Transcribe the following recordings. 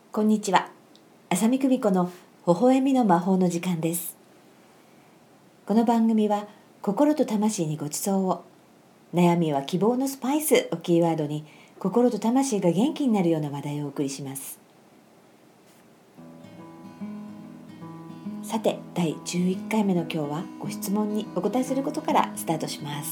こんにちは。浅見久美子の微笑みの魔法の時間です。この番組は心と魂にご馳走を、悩みは希望のスパイスをキーワードに心と魂が元気になるような話題をお送りします。さて、第11回目の今日はご質問にお答えすることからスタートします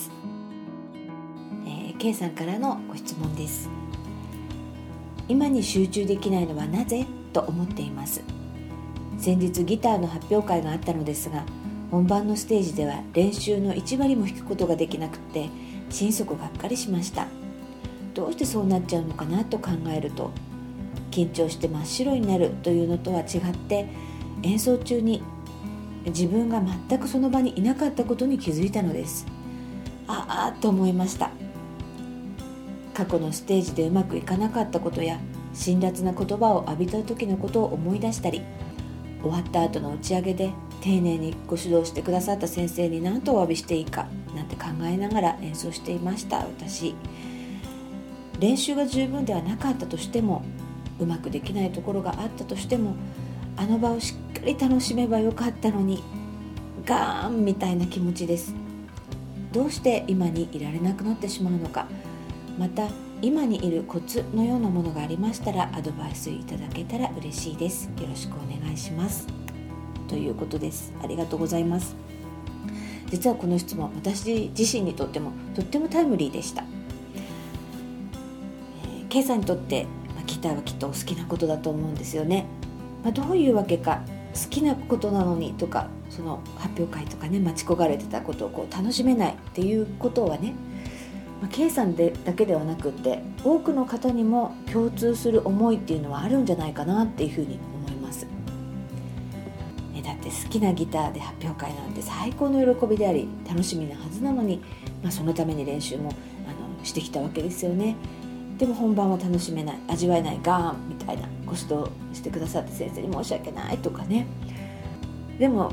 。K さんからのご質問です。今に集中できないのはなぜと思っています。先日ギターの発表会があったのですが、本番のステージでは練習の1割も弾くことができなくて心底がっかりしました。どうしてそうなっちゃうのかなと考えると、緊張して真っ白になるというのとは違って、演奏中に自分が全くその場にいなかったことに気づいたのです。ああと思いました。過去のステージでうまくいかなかったことや辛辣な言葉を浴びた時のことを思い出したり、終わった後の打ち上げで丁寧にご指導してくださった先生に何とお詫びしていいかなんて考えながら演奏していました。私、練習が十分ではなかったとしても、うまくできないところがあったとしても、あの場をしっかり楽しめばよかったのに、ガーンみたいな気持ちです。どうして今にいられなくなってしまうのか、また今にいるコツのようなものがありましたらアドバイスいただけたら嬉しいです。よろしくお願いします、ということです。ありがとうございます。実はこの質問、私自身にとってもとってもタイムリーでした。K さんにとって、ギターはきっとお好きなことだと思うんですよね。どういうわけか好きなことなのにとか、その発表会とかね、待ち焦がれてたことを楽しめないっていうことはね、K さんだけではなくって多くの方にも共通する思いっていうのはあるんじゃないかなっていうふうに思います。だって好きなギターで発表会なんて最高の喜びであり楽しみなはずなのに、そのために練習もしてきたわけですよね。でも本番は楽しめない、味わえない、ガーンみたいな、ご指導してくださった先生に申し訳ないとかね。でも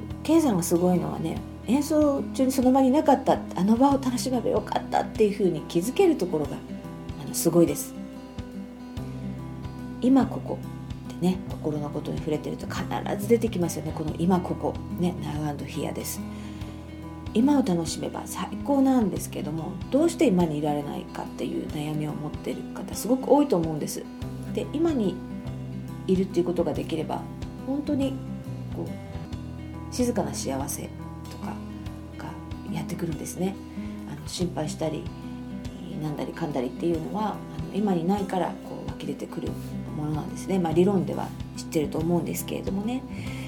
K さんがすごいのはね、演奏中にその場にいなかった、あの場を楽しめばよかったっていうふうに気づけるところがすごいです。今ここってね、心のことに触れてると必ず出てきますよね。この今ここね、 Now and Here です。今を楽しめば最高なんですけども、どうして今にいられないかっていう悩みを持っている方すごく多いと思うんです。で、今にいるっていうことができれば、本当に静かな幸せとかがやってくるんですね。心配したりなんだりかんだりっていうのは今にないから湧き出てくるものなんですね。理論では知ってると思うんですけれどもね、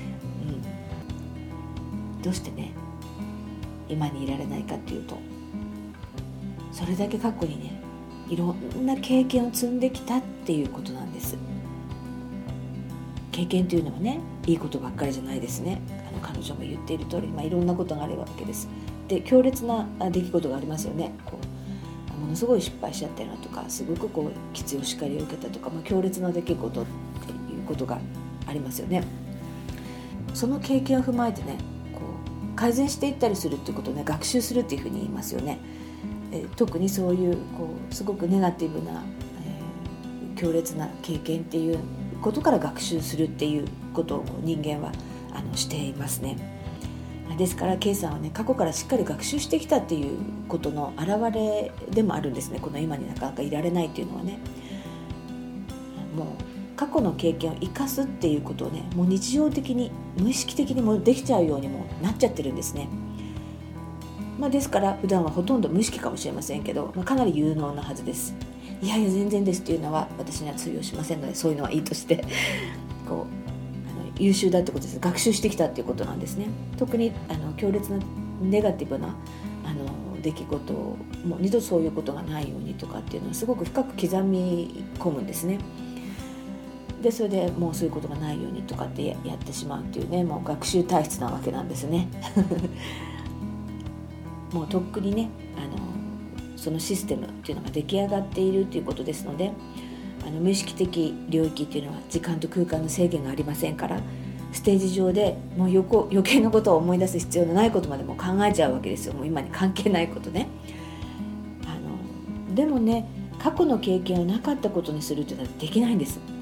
どうしてね今にいられないかっていうと、それだけ過去にねいろんな経験を積んできたっていうことなんです。経験というのはね、いいことばっかりじゃないですね。彼女も言っている通り、いろんなことがあるわけです。で、強烈な出来事がありますよね。ものすごい失敗しちゃったりとか、すごくきついお叱りを受けたとか、強烈な出来事っていうことがありますよね。その経験を踏まえてね、改善していったりするっていうことをね、学習するっていうふうに言いますよね。特にそういうすごくネガティブな、強烈な経験っていうことから学習するっていうことを人間はしていますね。ですから K さんはね、過去からしっかり学習してきたっていうことの表れでもあるんですね。この今になかなかいられないっていうのはね、もう過去の経験を生かすっていうことをね、もう日常的に無意識的にもできちゃうようにもなっちゃってるんですね。ですから普段はほとんど無意識かもしれませんけど、かなり有能なはずです。いやいや全然ですっていうのは私には通用しませんので、そういうのはいいとして優秀だってことです。学習してきたっていうことなんですね。特に強烈なネガティブな出来事をもう二度そういうことがないようにとかっていうのはすごく深く刻み込むんですね。で、それでもうそういうことがないようにとかってやってしまうっていうね、もう学習体質なわけなんですね。もうとっくにねそのシステムっていうのが出来上がっているということですので、無意識的領域っていうのは時間と空間の制限がありませんから、ステージ上でもう余計なことを思い出す必要のないことまでも考えちゃうわけですよ。もう今に関係ないことね。でもね、過去の経験をなかったことにするというのはできないんです。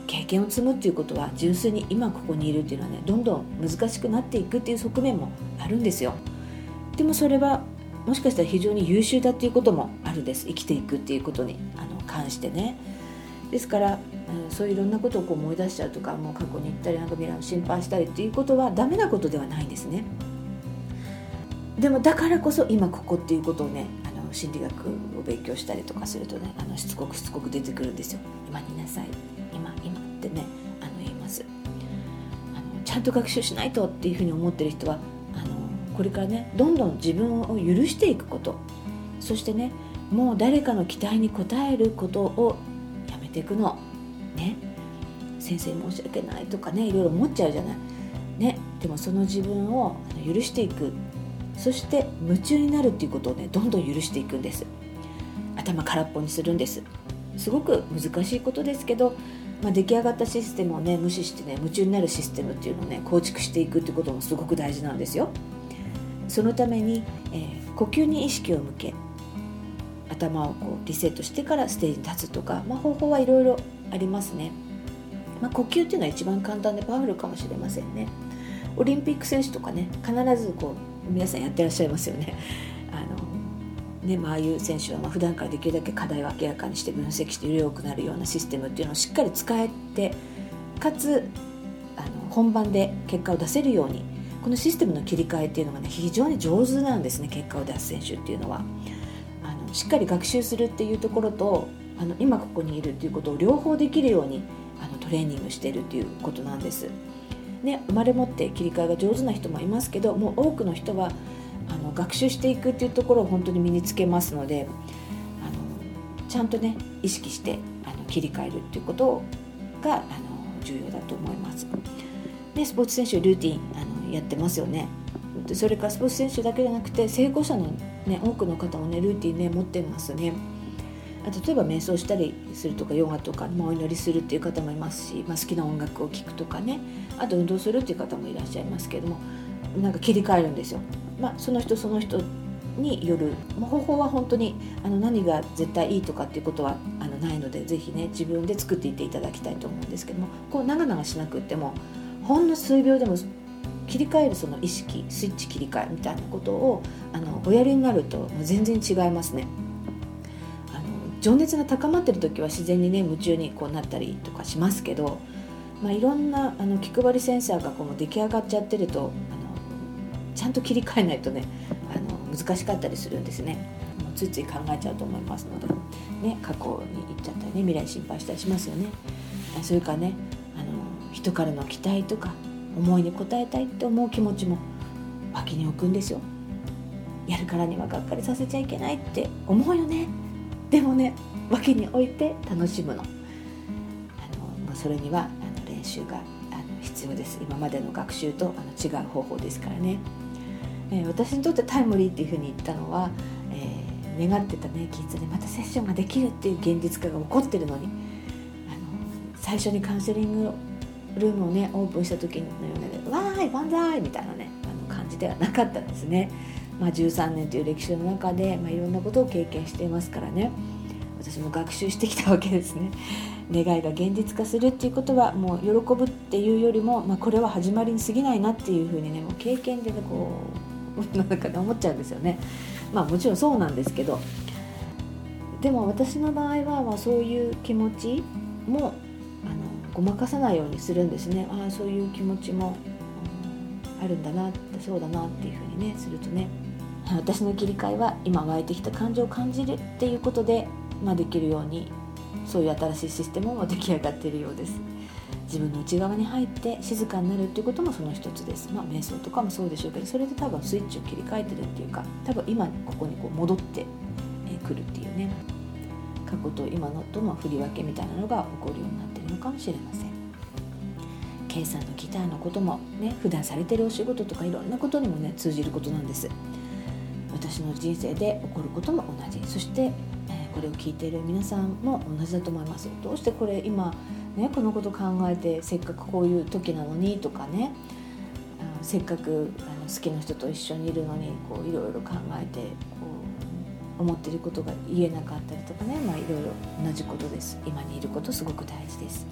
経験を積むっていうことは純粋に今ここにいるっていうのはね、どんどん難しくなっていくっていう側面もあるんですよ。でもそれはもしかしたら非常に優秀だっていうこともあるんです。生きていくっていうことに関してね。ですから、そういういろんなことを思い出しちゃうとか、もう過去に行ったり未来を心配したりっていうことはダメなことではないんですね。でもだからこそ今ここっていうことをね、心理学を勉強したりとかするとね、しつこく出てくるんですよ。今にいなさい、今ってね言います。ちゃんと学習しないとっていうふうに思ってる人はこれからね、どんどん自分を許していくこと、そしてね、もう誰かの期待に応えることをやめていくのね。先生に申し訳ないとかね、いろいろ思っちゃうじゃないね。でもその自分を許していく、そして夢中になるっていうことをね、どんどん許していくんです。頭空っぽにするんです。すごく難しいことですけど、出来上がったシステムをね無視してね、夢中になるシステムっていうのをね構築していくっていうこともすごく大事なんですよ。そのために、呼吸に意識を向け、頭をリセットしてからステージに立つとか、方法はいろいろありますね。呼吸っていうのは一番簡単でパワフルかもしれませんね。オリンピック選手とかね、必ず皆さんやってらっしゃいますよね。ああいう選手は普段からできるだけ課題を明らかにして分析してより良くなるようなシステムっていうのをしっかり使えて、かつ本番で結果を出せるように、このシステムの切り替えっていうのがね非常に上手なんですね。結果を出す選手っていうのはしっかり学習するっていうところと今ここにいるっていうことを両方できるようにトレーニングしているっていうことなんです、ね。生まれ持って切り替えが上手な人もいますけど、もう多くの人は学習していくっていうところを本当に身につけますので、ちゃんとね意識して切り替えるっていうことが重要だと思います。でスポーツ選手ルーティンやってますよね。それからスポーツ選手だけじゃなくて成功者の、ね、多くの方もねルーティンね持ってますね。例えば瞑想したりするとか、ヨガとかお祈りするっていう方もいますし、好きな音楽を聴くとかね、あと運動するっていう方もいらっしゃいますけれども、切り替えるんですよ。その人その人による方法は本当に何が絶対いいとかっていうことはないので、ぜひね自分で作っていっていただきたいと思うんですけども、長々しなくってもほんの数秒でも切り替えるその意識スイッチ切り替えみたいなことをおやりになると全然違いますね。情熱が高まってる時は自然にね夢中になったりとかしますけど、いろんな気配りセンサーが出来上がっちゃってるとちゃんと切り替えないとね難しかったりするんですね。もうついつい考えちゃうと思いますので、ね、過去に行っちゃったりね、未来心配したりしますよね。それからね人からの期待とか思いに応えたいって思う気持ちも脇に置くんですよ。やるからにはがっかりさせちゃいけないって思うよね。でもね脇に置いて楽しむの。それには練習が必要です。今までの学習と違う方法ですからね。私にとってタイムリーっていうふうに言ったのは、願ってたねキッズでまたセッションができるっていう現実化が起こってるのに、最初にカウンセリングルームをねオープンした時のようなわーい万歳みたいなね感じではなかったんですね。13年という歴史の中で、いろんなことを経験していますからね、私も学習してきたわけですね。願いが現実化するっていうことはもう喜ぶっていうよりも、これは始まりに過ぎないなっていうふうにねもう経験でねなんかね思っちゃうんですよね。もちろんそうなんですけど、でも私の場合は、そういう気持ちもごまかさないようにするんですね。そういう気持ちも、あるんだなって、そうだなっていうふうにねするとね、私の切り替えは今湧いてきた感情を感じるっていうことで、できるように、そういう新しいシステムも出来上がっているようです。自分の内側に入って静かになるっていうこともその一つです。瞑想とかもそうでしょうけど、それで多分スイッチを切り替えてるっていうか、多分今ここに戻ってくるっていうね、過去と今のとの振り分けみたいなのが起こるようになっているのかもしれません。K さんのギターのこともね、普段されてるお仕事とかいろんなことにもね通じることなんです。私の人生で起こることも同じ、そして、これを聞いている皆さんも同じだと思います。どうしてこれ今、ね、このこと考えて、せっかくこういう時なのにとかね、せっかく好きな人と一緒にいるのにいろいろ考えて思っていることが言えなかったりとかね、いろいろ同じことです。今にいることすごく大事です。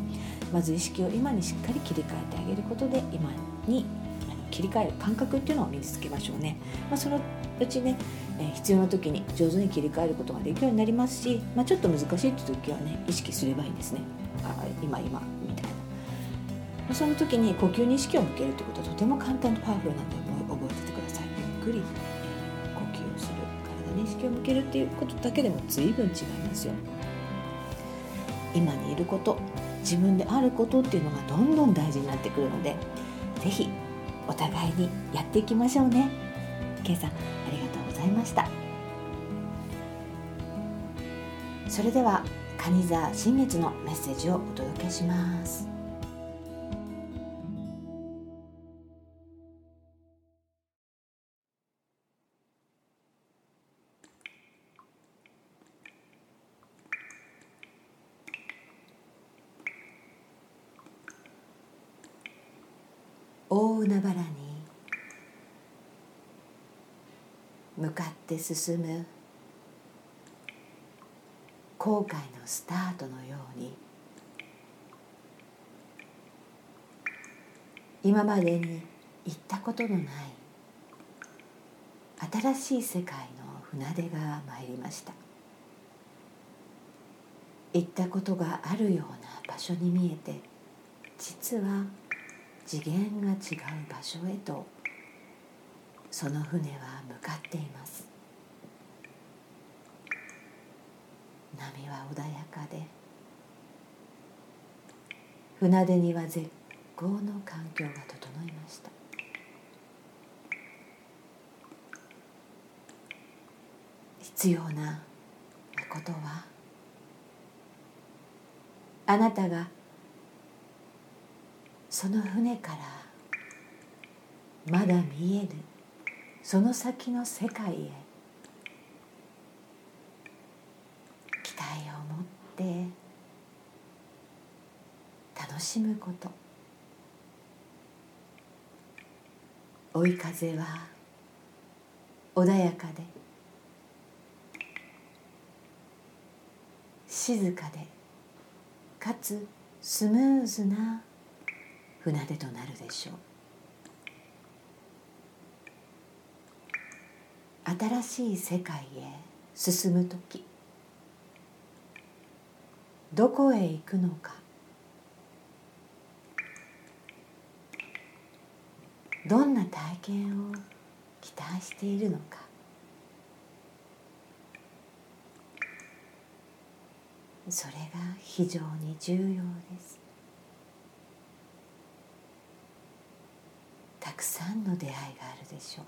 まず意識を今にしっかり切り替えてあげることで、今に切り替える感覚っていうのを身につけましょうね。そのうちね、必要な時に上手に切り替えることができるようになりますし、ちょっと難しいって時はね、意識すればいいんですね。今みたいな。その時に呼吸に意識を向けるということはとても簡単とパワフルなんで覚えててください。ゆっくり、呼吸をする、体に意識を向けるっていうことだけでも随分違いますよ。今にいること、自分であることっていうのがどんどん大事になってくるので、ぜひお互いにやっていきましょうね。Kさん、ありがとうございました。それでは蟹座新月のメッセージをお届けします。大海原に向かって進む航海のスタートのように、今までに行ったことのない新しい世界の船出が参りました。行ったことがあるような場所に見えて、実は次元が違う場所へとその船は向かっています。波は穏やかで、船出には絶好の環境が整いました。必要なことは、あなたがその船からまだ見えるその先の世界へ期待を持って楽しむこと。追い風は穏やかで静かで、かつスムーズな船出となるでしょう。新しい世界へ進むとき、どこへ行くのか、どんな体験を期待しているのか、それが非常に重要です。たくさんの出会いがあるでしょう。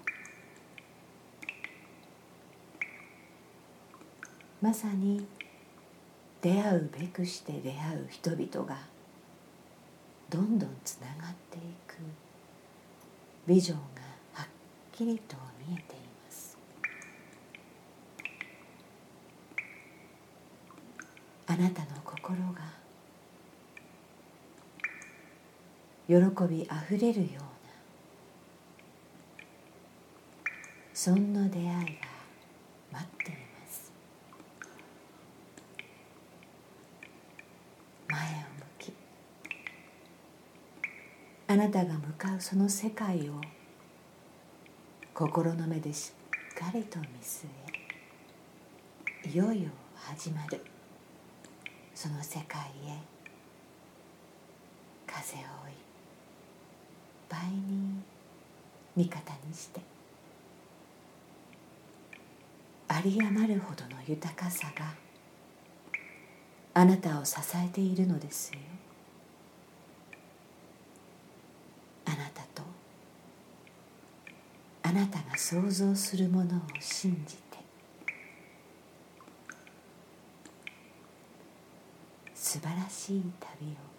まさに出会うべくして出会う人々がどんどんつながっていくビジョンがはっきりと見えています。あなたの心が喜びあふれるような、そんな出会いが待っています。前を向き、あなたが向かうその世界を心の目でしっかりと見据え、いよいよ始まるその世界へ風をいっぱいに味方にして、有り余るほどの豊かさがあなたを支えているのですよ。あなたとあなたが想像するものを信じて、素晴らしい旅を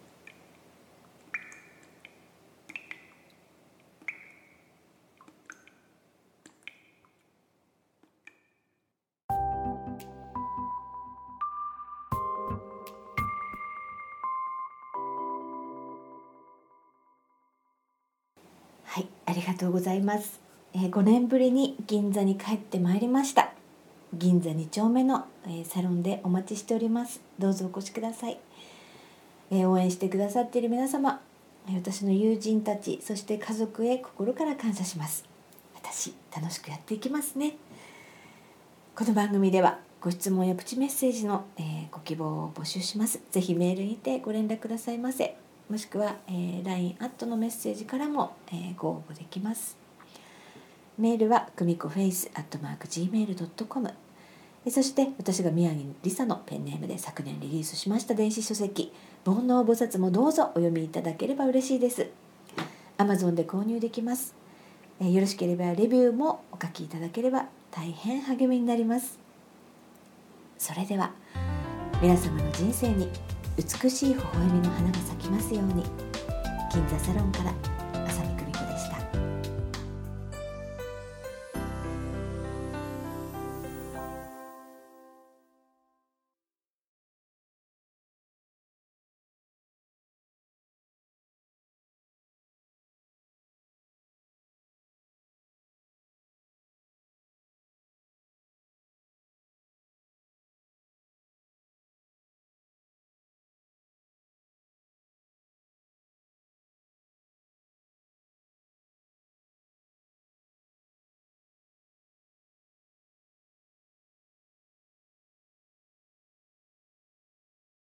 はい、ありがとうございます。5年ぶりに銀座に帰ってまいりました。銀座2丁目のサロンでお待ちしております。どうぞお越しください。 応援してくださっている皆様、私の友人たち、そして家族へ心から感謝します。私楽しくやっていきますね。この番組ではご質問やプチメッセージの、ご希望を募集します。ぜひメールにてご連絡くださいませ。もしくは、LINE アットのメッセージからも、ご応募できます。メールはくみこface@gmail.com。そして私が宮城りさのペンネームで昨年リリースしました電子書籍煩悩菩薩もどうぞお読みいただければ嬉しいです。 Amazon で購入できます。よろしければレビューもお書きいただければ大変励みになります。それでは皆様の人生に美しい微笑みの花が咲きますように。銀座サロンから